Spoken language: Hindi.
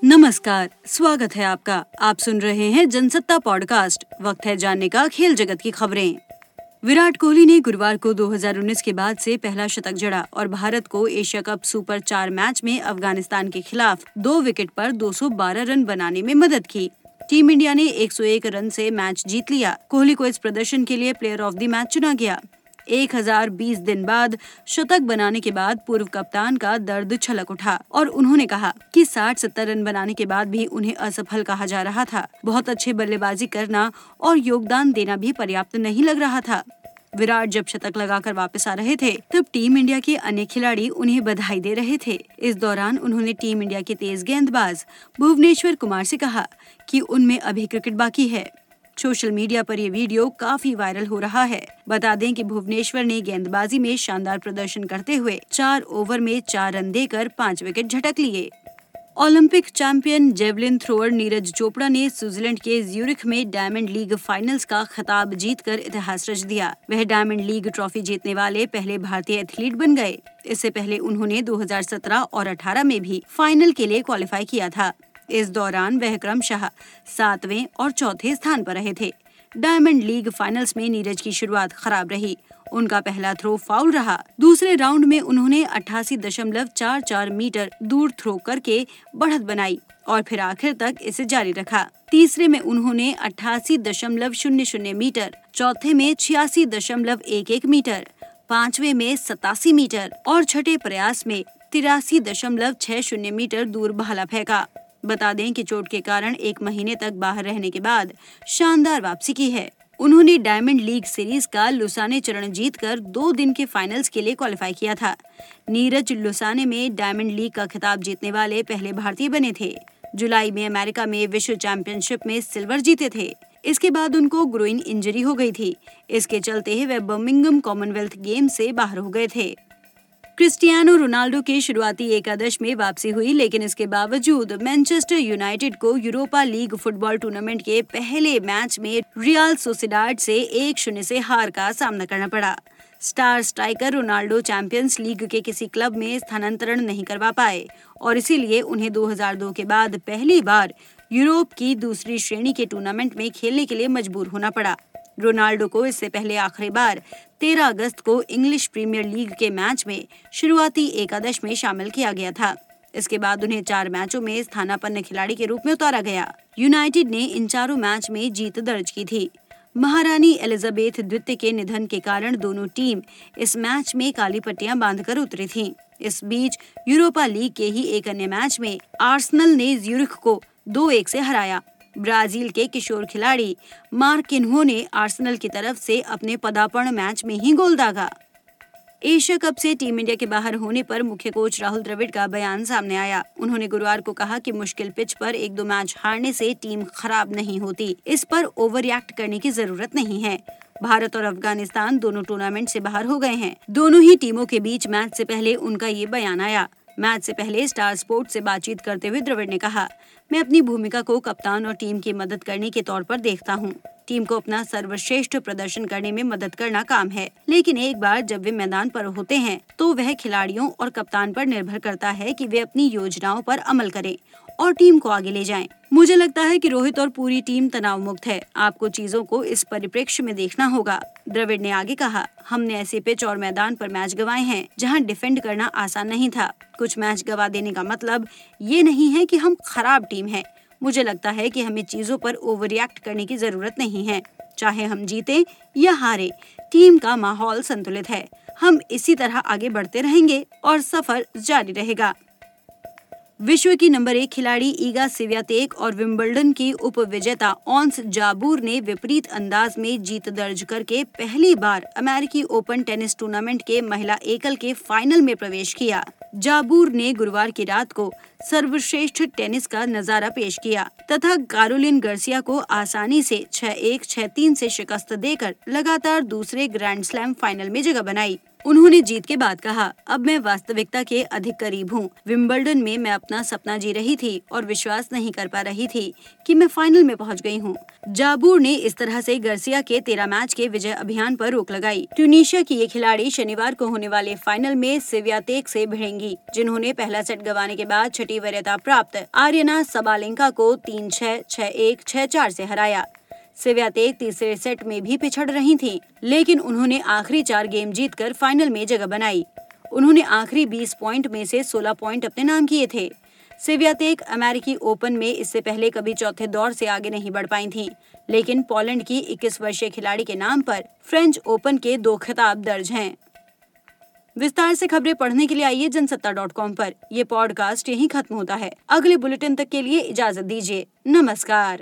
नमस्कार, स्वागत है आपका। आप सुन रहे हैं जनसत्ता पॉडकास्ट। वक्त है जानने का खेल जगत की खबरें। विराट कोहली ने गुरुवार को 2019 के बाद से पहला शतक जड़ा और भारत को एशिया कप सुपर 4 मैच में अफगानिस्तान के खिलाफ 2 विकेट पर 212 रन बनाने में मदद की। टीम इंडिया ने 101 रन से मैच जीत लिया। कोहली को इस प्रदर्शन के लिए प्लेयर ऑफ द मैच चुना गया। 1020 दिन बाद शतक बनाने के बाद पूर्व कप्तान का दर्द छलक उठा और उन्होंने कहा कि 60-70 रन बनाने के बाद भी उन्हें असफल कहा जा रहा था। बहुत अच्छे बल्लेबाजी करना और योगदान देना भी पर्याप्त नहीं लग रहा था। विराट जब शतक लगाकर वापस आ रहे थे तब टीम इंडिया के अन्य खिलाड़ी उन्हें बधाई दे रहे थे। इस दौरान उन्होंने टीम इंडिया के तेज गेंदबाज भुवनेश्वर कुमार से कहा कि उनमें अभी क्रिकेट बाकी है। सोशल मीडिया पर ये वीडियो काफी वायरल हो रहा है। बता दें कि भुवनेश्वर ने गेंदबाजी में शानदार प्रदर्शन करते हुए 4 ओवर में 4 रन देकर 5 विकेट झटक लिए। Olympic champion javelin thrower Neeraj Chopra ने स्विट्जरलैंड के ज्यूरिख में डायमंड लीग फाइनल्स का खिताब जीतकर इतिहास रच दिया। वह डायमंड लीग ट्रॉफी जीतने वाले पहले भारतीय एथलीट बन गए। इससे पहले उन्होंने 2017 और 18 में भी फाइनल के लिए क्वालिफाई किया था। इस दौरान वह क्रमशः 7वें और 4थे स्थान पर रहे थे। डायमंड लीग फाइनल्स में नीरज की शुरुआत खराब रही। उनका पहला थ्रो फाउल रहा। दूसरे राउंड में उन्होंने 88.44 मीटर दूर थ्रो करके बढ़त बनाई और फिर आखिर तक इसे जारी रखा। तीसरे में उन्होंने 88.00 मीटर, चौथे में 86.11 मीटर, पांचवें में 87 मीटर और छठे प्रयास में 83.60 मीटर दूर भाला फेंका। बता दें कि चोट के कारण 1 महीने तक बाहर रहने के बाद शानदार वापसी की है। उन्होंने डायमंड लीग सीरीज का लुसाने चरण जीतकर 2 दिन के फाइनल्स के लिए क्वालिफाई किया था। नीरज लुसाने में डायमंड लीग का खिताब जीतने वाले पहले भारतीय बने थे। जुलाई में अमेरिका में विश्व चैंपियनशिप में सिल्वर जीते थे। इसके बाद उनको ग्रोइन इंजरी हो गई थी। इसके चलते ही वे बर्मिंघम कॉमनवेल्थ गेम से बाहर हो गए थे। क्रिस्टियानो रोनाल्डो की शुरुआती एकादश में वापसी हुई, लेकिन इसके बावजूद मैनचेस्टर यूनाइटेड को यूरोपा लीग फुटबॉल टूर्नामेंट के पहले मैच में रियल सोसिएडाड से 1-0 से हार का सामना करना पड़ा। Star striker Ronaldo champions league के किसी क्लब में स्थानांतरण नहीं करवा पाए और इसीलिए उन्हें 2002 के बाद पहली बार यूरोप की दूसरी श्रेणी के टूर्नामेंट में खेलने के लिए मजबूर होना पड़ा। रोनाल्डो को इससे पहले आखिरी बार 13 अगस्त को इंग्लिश प्रीमियर लीग के मैच में शुरुआती एकादश में शामिल किया गया था। इसके बाद उन्हें 4 मैचों में स्थानापन्न खिलाड़ी के रूप में उतारा गया। यूनाइटेड ने इन चारों मैच में जीत दर्ज की थी। महारानी एलिजाबेथ द्वितीय के निधन के कारण दोनों टीम इस मैच में काली पट्टियां बांधकर उतरी थीं। इस बीच यूरोपा लीग के ही एक अन्य मैच में आर्सेनल ने ज्यूरिख को 2-1 से हराया। ब्राजील के किशोर खिलाड़ी मार्किन्हो ने आर्सेनल की तरफ से अपने पदार्पण मैच में ही गोल दागा। एशिया कप से टीम इंडिया के बाहर होने पर मुख्य कोच राहुल द्रविड़ का बयान सामने आया। उन्होंने गुरुवार को कहा कि मुश्किल पिच पर 1-2 मैच हारने से टीम खराब नहीं होती। इस पर ओवर रिएक्ट करने की जरूरत नहीं है। भारत और अफगानिस्तान दोनों टूर्नामेंट से बाहर हो गए हैं। दोनों ही टीमों के बीच मैच से पहले उनका ये बयान आया। मैच से पहले स्टार स्पोर्ट्स से बातचीत करते हुए द्रविड़ ने कहा, मैं अपनी भूमिका को कप्तान और टीम की मदद करने के तौर पर देखता हूं। टीम को अपना सर्वश्रेष्ठ प्रदर्शन करने में मदद करना काम है, लेकिन एक बार जब वे मैदान पर होते हैं तो वह खिलाड़ियों और कप्तान पर निर्भर करता है कि वे अपनी योजनाओं पर अमल करें और टीम को आगे ले जाएं। मुझे लगता है कि रोहित और पूरी टीम तनाव मुक्त है। आपको चीजों को इस परिप्रेक्ष्य में देखना होगा। द्रविड़ ने आगे कहा, हमने ऐसे पिच और मैदान पर मैच गंवाए हैं जहां डिफेंड करना आसान नहीं था। कुछ मैच गंवा देने का मतलब ये नहीं है कि हम खराब टीम है। मुझे लगता है कि हमें चीजों पर ओवर रिएक्ट करने की जरूरत नहीं है। चाहे हम जीते या हारे, टीम का माहौल संतुलित है। हम इसी तरह आगे बढ़ते रहेंगे और सफर जारी रहेगा। विश्व की नंबर 1 खिलाड़ी ईगा स्वियातेक और विंबलडन की उप विजेता ऑन्स जाबूर ने विपरीत अंदाज में जीत दर्ज करके पहली बार अमेरिकी ओपन टेनिस टूर्नामेंट के महिला एकल के फाइनल में प्रवेश किया। जाबूर ने गुरुवार की रात को सर्वश्रेष्ठ टेनिस का नजारा पेश किया तथा कैरोलिन गार्सिया को आसानी से 6-1, 6-3 से शिकस्त देकर लगातार दूसरे ग्रैंड स्लैम फाइनल में जगह बनाई। उन्होंने जीत के बाद कहा, अब मैं वास्तविकता के अधिक करीब हूँ। विंबलडन में मैं अपना सपना जी रही थी और विश्वास नहीं कर पा रही थी कि मैं फाइनल में पहुँच गई हूँ। जाबूर ने इस तरह से गार्सिया के 13 मैच के विजय अभियान पर रोक लगाई। ट्यूनीशिया की ये खिलाड़ी शनिवार को होने वाले फाइनल में स्वियातेक से भिड़ेंगी, जिन्होंने पहला सेट गंवाने के बाद छठी वरीयता प्राप्त आर्यना सबालेंका को 3-6, 6-1, 6-4 से हराया। स्वियातेक तीसरे सेट में भी पिछड़ रही थीं, लेकिन उन्होंने आखिरी 4 गेम जीतकर फाइनल में जगह बनाई। उन्होंने आखिरी 20 पॉइंट में से 16 पॉइंट अपने नाम किए थे। स्वियातेक अमेरिकी ओपन में इससे पहले कभी चौथे दौर से आगे नहीं बढ़ पाई थीं, लेकिन पोलैंड की 21 वर्षीय खिलाड़ी के नाम पर फ्रेंच ओपन के 2 खिताब दर्ज हैं। विस्तार से खबरें पढ़ने के लिए आइए जनसत्ता.com पर। ये पॉडकास्ट यहीं खत्म होता है। अगले बुलेटिन तक के लिए इजाजत दीजिए। नमस्कार।